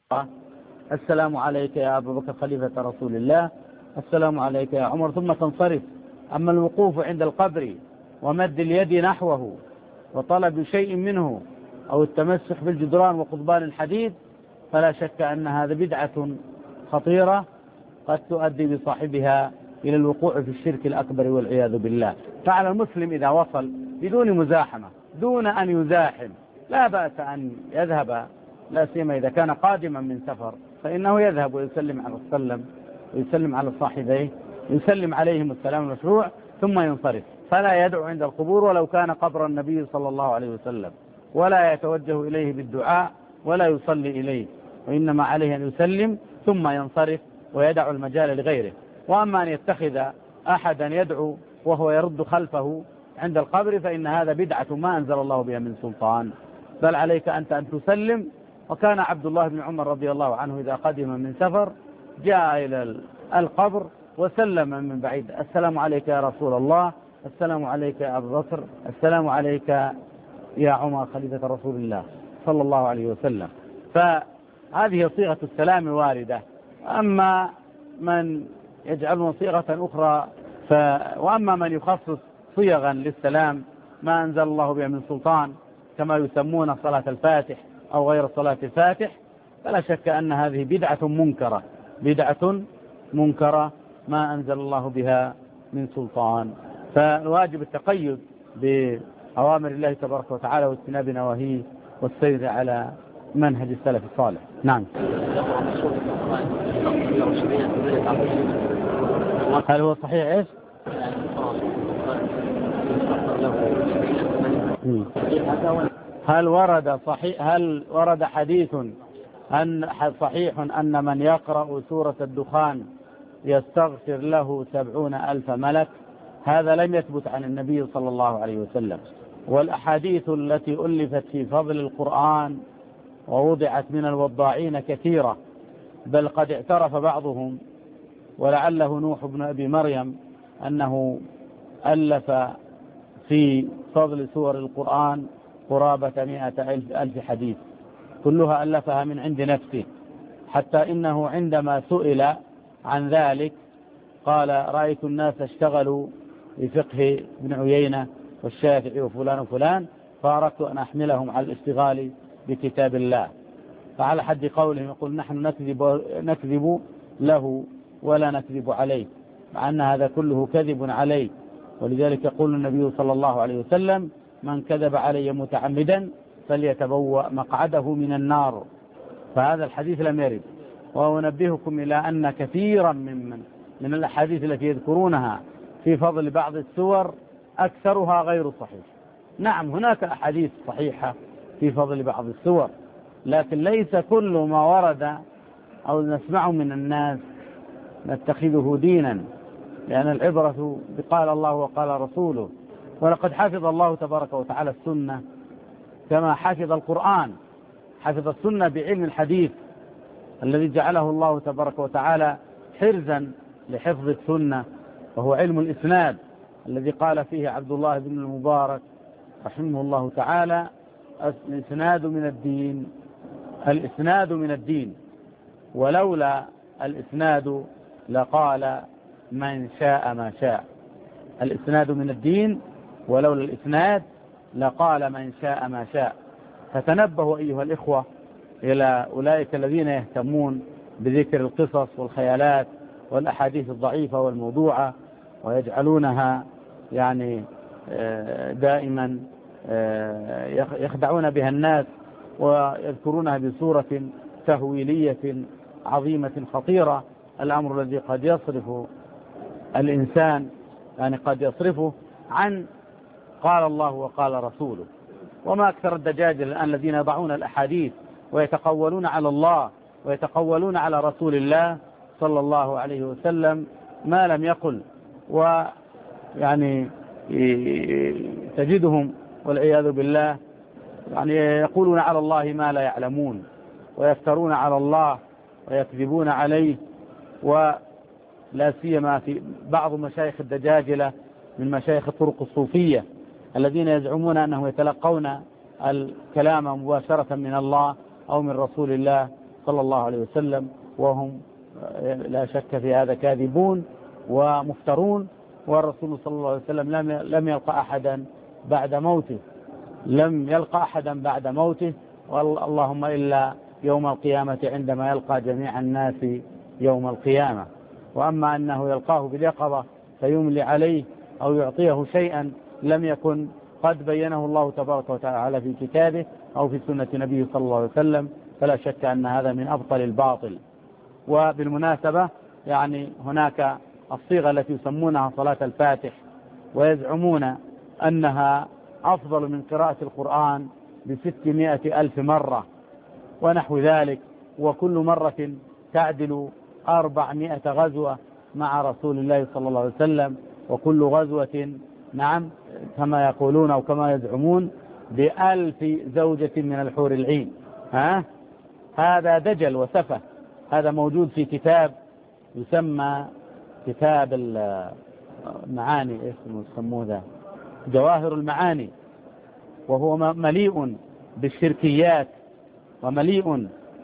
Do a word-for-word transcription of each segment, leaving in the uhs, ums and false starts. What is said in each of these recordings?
السلام عليك يا أبا بكر خليفة رسول الله، السلام عليك يا عمر، ثم تنصرف. أما الوقوف عند القبر ومد اليد نحوه وطلب شيء منه أو التمسح بالجدران وقضبان الحديد فلا شك أن هذا بدعة خطيرة قد تؤدي بصاحبها إلى الوقوع في الشرك الأكبر والعياذ بالله. فعلى المسلم إذا وصل بدون مزاحمة، دون أن يزاحم، لا بأس أن يذهب، لا سيما إذا كان قادما من سفر، فإنه يذهب ويسلم على السلم ويسلم على صاحبيه، يسلم عليهم السلام المشروع ثم ينصرف، فلا يدعو عند القبور ولو كان قبر النبي صلى الله عليه وسلم، ولا يتوجه إليه بالدعاء ولا يصلي إليه، وإنما عليه أن يسلم ثم ينصرف ويدع المجال لغيره. وأما أن يتخذ أحدا يدعو وهو يرد خلفه عند القبر فإن هذا بدعة ما أنزل الله بها من سلطان، بل عليك أنت أن تسلم. وكان عبد الله بن عمر رضي الله عنه إذا قدم من سفر جاء إلى القبر وسلم من بعيد: السلام عليك يا رسول الله، السلام عليك يا أبو بكر، السلام عليك يا عمر خليفة رسول الله صلى الله عليه وسلم. فهذه صيغة السلام واردة. أما من يجعلون صيغة أخرى ف... وأما من يخصص صيغا للسلام ما أنزل الله بها من سلطان كما يسمون صلاة الفاتح أو غير صلاة الفاتح فلا شك أن هذه بدعة منكرة، بدعة منكرة ما أنزل الله بها من سلطان. فالواجب التقيد بأوامر الله تبارك وتعالى واجتناب نواهيه والسير على منهج السلف الصالح. نعم. هل هو صحيح إيش؟ هل ورد صحيح هل ورد حديث أن صحيح أن من يقرأ سورة الدخان يستغفر له سبعون ألف ملك؟ هذا لم يثبت عن النبي صلى الله عليه وسلم. والأحاديث التي ألفت في فضل القرآن ووضعت من الوضاعين كثيرة، بل قد اعترف بعضهم ولعله نوح بن أبي مريم أنه ألف في فضل سور القرآن قرابة مئة ألف, ألف حديث كلها ألفها من عند نفسه، حتى إنه عندما سئل عن ذلك قال: رأيت الناس اشتغلوا بفقه ابن عيينة والشافعي وفلان وفلان فأردت أن أحملهم على الاشتغال بكتاب الله. فعلى حد قولهم يقول: نحن نكذب, نكذب له ولا نكذب عليه، مع أن هذا كله كذب عليه. ولذلك يقول النبي صلى الله عليه وسلم: من كذب علي متعمدا فليتبوأ مقعده من النار. فهذا الحديث لم يرد. وأنبهكم إلى أن كثيرا من, من, من الأحاديث التي يذكرونها في فضل بعض السور أكثرها غير صحيح. نعم هناك أحاديث صحيحة في فضل بعض السور، لكن ليس كل ما ورد أو نسمعه من الناس نتخذه دينا، لأن العبرة بقال الله وقال رسوله. ولقد حفظ الله تبارك وتعالى السنة كما حفظ القرآن، حفظ السنة بعلم الحديث الذي جعله الله تبارك وتعالى حرزا لحفظ السنة، وهو علم الإسناد الذي قال فيه عبد الله بن المبارك رحمه الله تعالى: الإسناد من الدين، الإسناد من الدين، ولولا الإسناد لقال من شاء ما شاء. الإسناد من الدين، ولولا الإسناد لقال من شاء ما شاء. فتنبهوا أيها الإخوة إلى أولئك الذين يهتمون بذكر القصص والخيالات والأحاديث الضعيفة والموضوعة ويجعلونها يعني دائما يخدعون بها الناس ويذكرونها بصورة تهويلية عظيمة خطيرة. الأمر الذي قد يصرف الإنسان يعني قد يصرفه عن قال الله وقال رسوله. وما أكثر الدجاجة الآن الذين يضعون الأحاديث ويتقولون على الله ويتقولون على رسول الله صلى الله عليه وسلم ما لم يقل، ويعني تجدهم والعياذ بالله يعني يقولون على الله ما لا يعلمون ويفترون على الله ويكذبون عليه. ولا سيما في بعض مشايخ الدجاجلة من مشايخ الطرق الصوفية الذين يزعمون أنهم يتلقون الكلام مباشرة من الله أو من رسول الله صلى الله عليه وسلم، وهم لا شك في هذا كاذبون ومفترون. والرسول صلى الله عليه وسلم لم لم يلقى أحدا بعد موته، لم يلقى أحدا بعد موته، اللهم إلا يوم القيامة عندما يلقى جميع الناس يوم القيامة. وأما أنه يلقاه باليقظة فيملي عليه أو يعطيه شيئا لم يكن قد بينه الله تبارك وتعالى في كتابه أو في سنة نبيه صلى الله عليه وسلم، فلا شك أن هذا من أبطل الباطل. وبالمناسبة يعني هناك الصيغة التي يسمونها صلاة الفاتح، ويزعمون أنها أفضل من قراءة القرآن بستمائة ألف مرة ونحو ذلك، وكل مرة تعدل أربعمائة غزوة مع رسول الله صلى الله عليه وسلم، وكل غزوة نعم كما يقولون أو كما يزعمون بألف زوجة من الحور العين. ها؟ هذا دجل وسفه. هذا موجود في كتاب يسمى كتاب المعاني، ايش يسموه ذا، جواهر المعاني، وهو مليء بالشركيات ومليء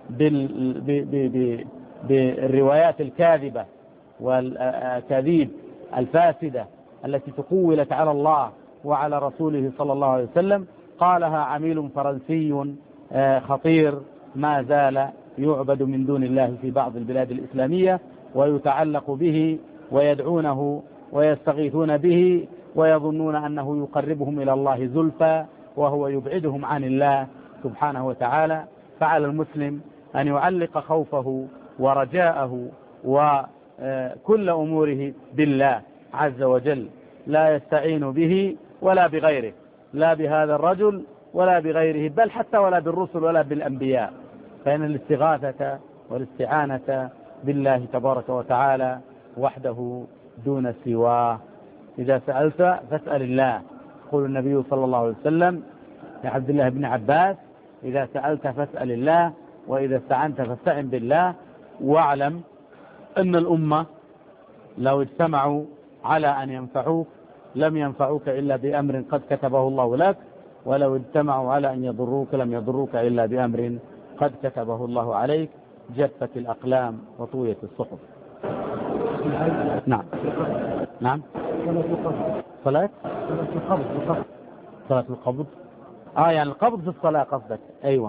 بالروايات الكاذبة والأكاذيب الفاسدة التي تقولت على الله وعلى رسوله صلى الله عليه وسلم. قالها عميل فرنسي خطير ما زال يعبد من دون الله في بعض البلاد الإسلامية، ويتعلق به ويدعونه ويستغيثون به ويظنون أنه يقربهم إلى الله زلفى وهو يبعدهم عن الله سبحانه وتعالى. فعلى المسلم أن يعلق خوفه ورجاءه وكل أموره بالله عز وجل، لا يستعين به ولا بغيره، لا بهذا الرجل ولا بغيره، بل حتى ولا بالرسل ولا بالأنبياء، فإن الاستغاثة والاستعانة بالله تبارك وتعالى وحده دون سواه. إذا سألت فاسأل الله، يقول النبي صلى الله عليه وسلم لعبد الله بن عباس: إذا سألت فاسأل الله، وإذا استعنت فاستعن بالله. واعلم أن الأمة لو اجتمعوا على أن ينفعوك لم ينفعوك إلا بأمر قد كتبه الله لك، ولو اجتمعوا على أن يضروك لم يضروك إلا بأمر قد كتبه الله عليك. جفت الأقلام وطويت الصحف. نعم نعم صلاة القبض. صلاة القبض آه يعني القبض في الصلاة قصدك؟ أيوة.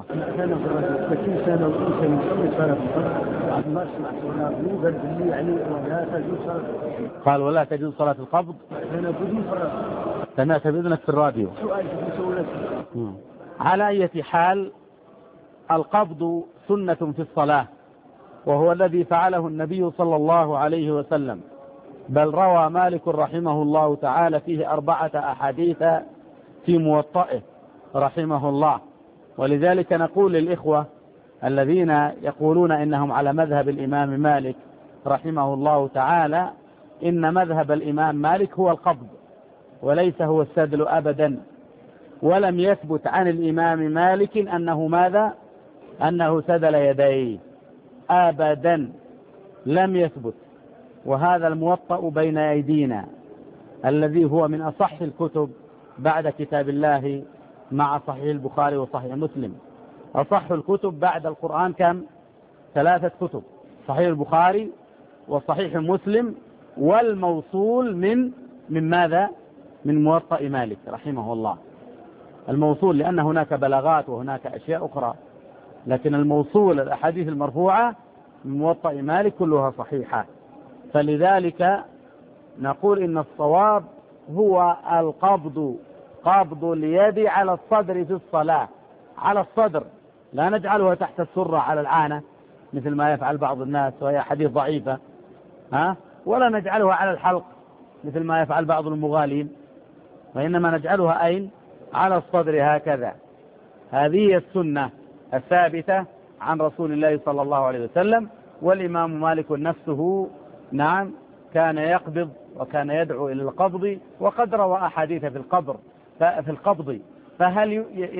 قال ولا تجوز صلاة القبض. سمعت بإذنك في الراديو. على أي حال القبض سنة في الصلاة، وهو الذي فعله النبي صلى الله عليه وسلم، بل روى مالك رحمه الله تعالى فيه أربعة أحاديث في موطئه رحمه الله. ولذلك نقول للإخوة الذين يقولون إنهم على مذهب الإمام مالك رحمه الله تعالى، إن مذهب الإمام مالك هو القبض وليس هو السدل أبدا. ولم يثبت عن الإمام مالك أنه ماذا؟ أنه سدل يديه أبدا، لم يثبت. وهذا الموطأ بين أيدينا الذي هو من أصح الكتب بعد كتاب الله مع صحيح البخاري وصحيح مسلم. أصح الكتب بعد القرآن كم؟ ثلاثة كتب: صحيح البخاري وصحيح مسلم والموصول من من ماذا؟ من موطأ مالك رحمه الله. الموصول لأن هناك بلاغات وهناك أشياء أخرى، لكن الموصول الأحاديث المرفوعة من موطأ مالك كلها صحيحة. فلذلك نقول إن الصواب هو القبض، قبض اليد على الصدر في الصلاة، على الصدر، لا نجعلها تحت السرة على العانة مثل ما يفعل بعض الناس وهي حديث ضعيفة، ها؟ ولا نجعلها على الحلق مثل ما يفعل بعض المغالين، وإنما نجعلها أين؟ على الصدر هكذا. هذه السنة الثابتة عن رسول الله صلى الله عليه وسلم. والإمام مالك نفسه نعم كان يقبض وكان يدعو إلى القبض، وقد روى أحاديث في القبر في القبض. فهل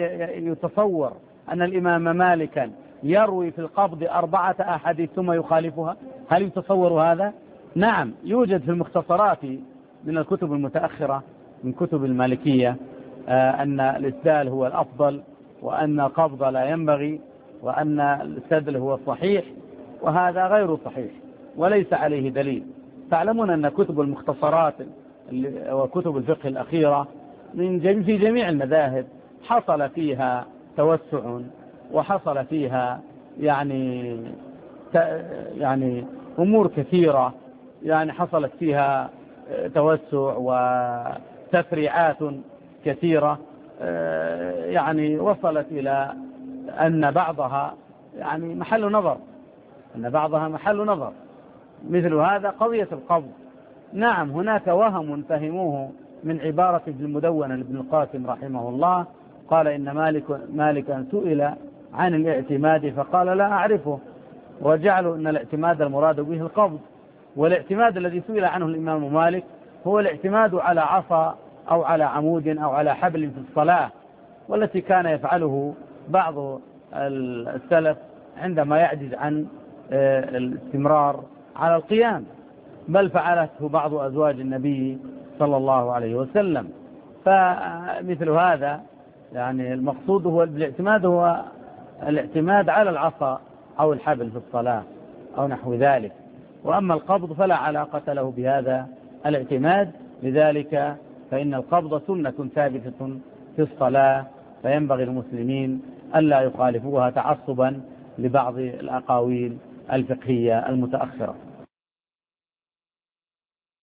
يتصور أن الإمام مالكا يروي في القبض أربعة أحاديث ثم يخالفها؟ هل يتصور هذا؟ نعم، يوجد في المختصرات من الكتب المتأخرة من كتب المالكية أن الإسدال هو الأفضل وأن القبض لا ينبغي، وأن السدل هو الصحيح، وهذا غير صحيح وليس عليه دليل. تعلمون أن كتب المختصرات وكتب الفقه الأخيرة من جميع في جميع المذاهب حصل فيها توسع، وحصل فيها يعني يعني أمور كثيرة، يعني حصلت فيها توسع وتفريعات كثيرة، يعني وصلت إلى أن بعضها يعني محل نظر أن بعضها محل نظر مثل هذا قضية القبض. نعم هناك وهم فهموه من عبارة في المدونة لابن القاسم رحمه الله، قال إن مالك مالكا سئل عن الاعتماد فقال لا أعرفه، وجعلوا أن الاعتماد المراد به القبض، والاعتماد الذي سئل عنه الإمام مالك هو الاعتماد على عصا أو على عمود أو على حبل في الصلاة، والتي كان يفعله بعض السلف عندما يعجز عن الاستمرار على القيام، بل فعلته بعض أزواج النبي صلى الله عليه وسلم. فمثل هذا يعني المقصود هو الاعتماد هو الاعتماد على العصا أو الحبل في الصلاة أو نحو ذلك، وأما القبض فلا علاقة له بهذا الاعتماد، لذلك فإن القبض سنة ثابتة في الصلاة، فينبغي المسلمين ألا يخالفوها تعصبا لبعض الأقاويل الفقهية المتأخرة.